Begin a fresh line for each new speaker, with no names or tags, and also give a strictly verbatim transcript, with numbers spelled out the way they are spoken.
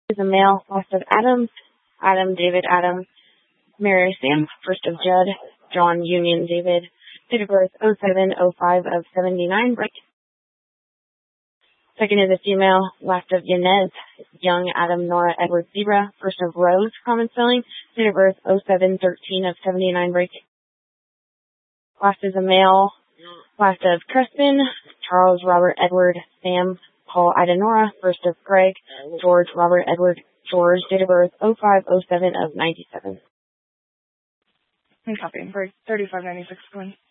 Is a male, last of Adam, Adam, David, Adam, Mary, Sam, first of Judd, John, Union, David, date of birth oh seven oh five of seventy-nine, break. Second is a female, last of Yanez, Young, Adam, Nora, Edward, Zebra, first of Rose, common spelling, date of birth oh seven thirteen of seventy-nine, break. Last is a male, last of Crespin, Charles, Robert, Edward, Sam, Paul, Ida, Nora, first of Greg, George, Robert, Edward, George, date of birth oh five oh seven of ninety-seven.
And copy. Break thirty-five ninety-six, one.